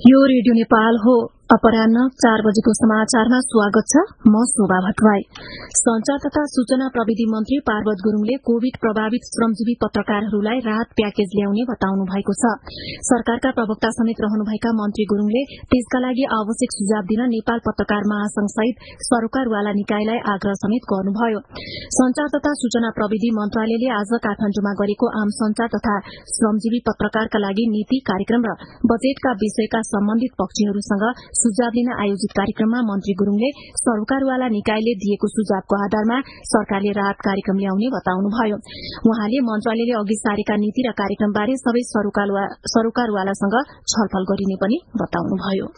यो रेडियो नेपाल हो। अपराह्न 4 बजेको समाचारमा स्वागत छ। म शोभा भट्टराई। संचार तथा सूचना प्रविधि मन्त्री पार्वत गुरूङले कोविड प्रभावित श्रमजीवी पत्रकारहरूलाई राहत प्याकेज ल्याउने बताउनु भएको छ। सरकारका प्रवक्ता समेत रहनुभएका मन्त्री गुरूङले त्यसका लागि आवश्यक सुझाव दिन नेपाल पत्रकार महासंघ सहित सरोकारवाला निकायलाई आग्रह समेत गर्नुभयो। संचार तथा सूचना प्रविधि मन्त्रालयले आज काठमाण्डुमा गरेको आम संचार तथा श्रमजीवी पत्रकारका लागि नीति कार्यक्रम र बजेटका विषयका सम्बन्धित पक्षहरूसँग सुझाव लिन आयोजित कार्यक्रममा मन्त्री गुरूङले सरोकारवाला निकायले दिएको सुझावको आधारमा सरकारले राहत कार्यक्रम ल्याउने बताउनुभयो। उहाँले मन्त्रालयले अघि सारेका नीति र कार्यक्रमबारे सबै सरोकारवालासँग छलफल गरिने पनि बताउनुभयो।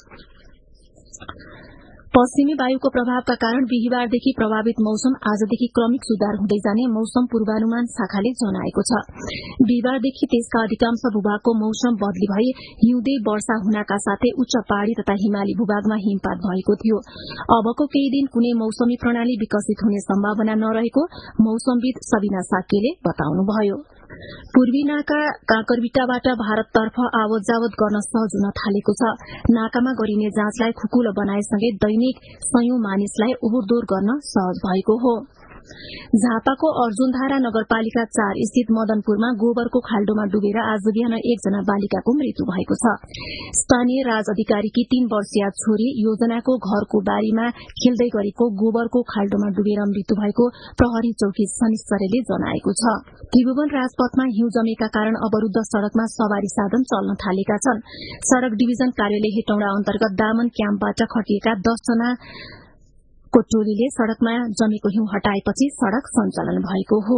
पश्चिमी वायुको प्रभावका कारण बिहिबारदेखि प्रभावित मौसम आजदेखि क्रमिक सुधार हुँदै जाने मौसम पूर्वानुमान शाखाले जनाएको छ। बिहिबारदेखि त्यसका अधिकांश भूभागको मौसम बदली भई हिउँदे वर्षा हुनका साथै उच्च पहाड़ी तथा हिमाली भूभागमा हिमपात भएको थियो। अबको केही दिन कुनै मौसमी प्रणाली विकसित हुने सम्भावना नरहेको मौसमविद सबिना साक्यले बताउनुभयो। पूर्वी नाका काँकरबिटाबाट भारततर्फ आवत जावत गर्न सहज हुन थालेको छ। नाकामा गरिने जाँचलाई खुकुलो बनाएसँगै दैनिक सयौं मानिसलाई ओहोरदोहोर गर्न सहज भएको हो। झापाको अर्जुनधारा नगरपालिका 4 स्थित मदनपुरमा गोबरको खाल्डोमा डुबेर आज बिहान एकजना बालिकाको मृत्यु भएको छ। स्थानीय राज अधिकारीकी 3 वर्षीय छोरी योजनाको घरको बारीमा खेल्दै गरेको गोबरको खाल्डोमा डुबेर मृत्यु भएको प्रहरी चौकी शनिश्चरले जनाएको छ। त्रिभुवन राजपथमा हिउँ जमेका कारण अवरूद्ध सड़कमा सवारी साधन चल्न थालेका छन्। सड़क डिभिजन कार्यालय हेटौँडा अन्तर्गत दामन क्याम्पबाट खटिएका 10 जना को टोलीले सड़कमा जमेको हिउँ हटाएपछि सड़क सञ्चालन भएको हो।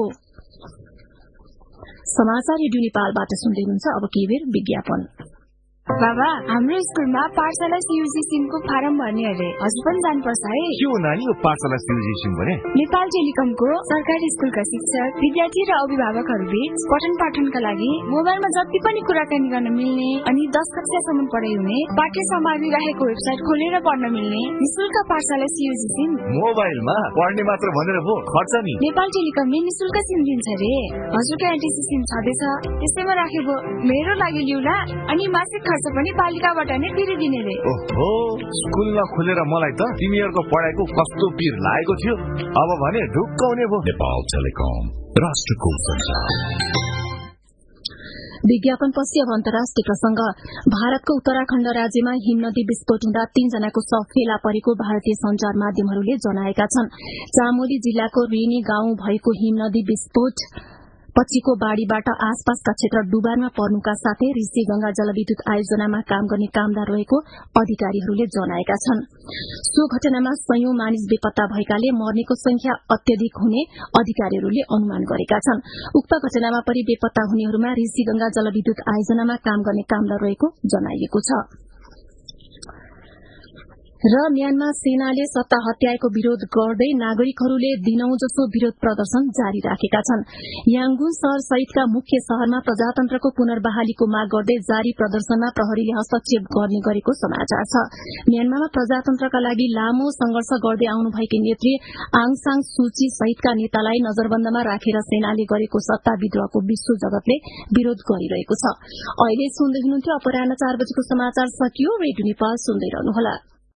समाचार रेडियो नेपालबाट सुन्दै हुनुहुन्छ। अब केही बेर विज्ञापन। बाबा, हाम्रो स्कुलमा पाठशाला सियुजिसिमको फारम भर्ने अरे हजुर पनि जानुपर्छ है। के हो नानी, यो पाठशाला सियुजिसिम भने? नेपाल टेलिकमको सरकारी स्कुलका शिक्षक, विद्यार्थी र अभिभावकहरू बीच पठन पाठनका लागि मोबाइलमा जति पनि कुराकानी गर्न मिल्ने अनि 10 कक्षासम्म पढाइ हुने पाठ्य सामग्री रहेको वेबसाइट खोलेर पढ्न मिल्ने निशुल्क पाठशाला सियुजिसिम। मोबाइलमा पढ्ने मात्र भनेर भो, खर्च नि? नेपाल टेलिकमले निशुल्क सिम दिन्छ रे। हजुरको एनटिसी सिम छँदैछ, त्यसैमा राखेको मेरो लागि ल्याउला अनि मासिक खर्च पनि पालिकाबाट नै तिरिदिने रे। ओहो, स्कुल नखोलेर मलाई त तिमीहरूको पढाइको कस्तो पीर लागेको थियो। अब भने ढुक्काउने भो। नेपाल टेलिकम, राष्ट्रको संचार। विज्ञापनपछि अब अन्तर्राष्ट्रिय प्रसंग। भारतको उत्तराखण्ड राज्यमा हिमनदी विस्फोट हुँदा 3 जनाको शव फेला परेको भारतीय संचार माध्यमहरूले जनाएका छन्। चामोली जिल्लाको रेनी गाउँ भएको हिमनदी विस्फोट पछिको बाढ़ीबाट आसपासका क्षेत्र डुबानमा पर्नुका साथै ऋषि गंगा जलविद्युत आयोजनामा काम गर्ने कामदार रहेको अधिकारीहरूले जनाएका छन्। सो घटनामा सयौं मानिस बेपत्ता भएकाले मर्नेको संख्या अत्यधिक हुने अधिकारीहरूले अनुमान गरेका छन्। उक्त घटनामा परि बेपत्ता हुनेहरूमा ऋषि गंगा जलविद्युत आयोजनामा काम गर्ने कामदार रहेको जनाइएको छ। र म्यानमार सेनाले सत्ता हत्याएको विरोध गर्दै नागरिकहरूले दिनौं जसो विरोध प्रदर्शन जारी राखेका छन्। याङ्गुन शहर सहितका मुख्य शहरमा प्रजातन्त्रको पुनर्बहालीको माग गर्दै जारी प्रदर्शनमा प्रहरीले हस्तक्षेप गर्ने गरेको समाचार छ। म्यानमारमा प्रजातन्त्रका लागि लामो संघर्ष गर्दै आउनुभएकी नेत्री आङ सान सुची सहितका नेतालाई नजरबन्दमा राखेर सेनाले गरेको सत्ता विद्रोहको विश्व जगतले विरोध गरिरहेको छ। अहिले सुन्दै हुनुहुन्थ्यो अपराह्न 4 बजेको समाचार सकियो। रेडियो नेपाल सुन्दै रहनुहोला।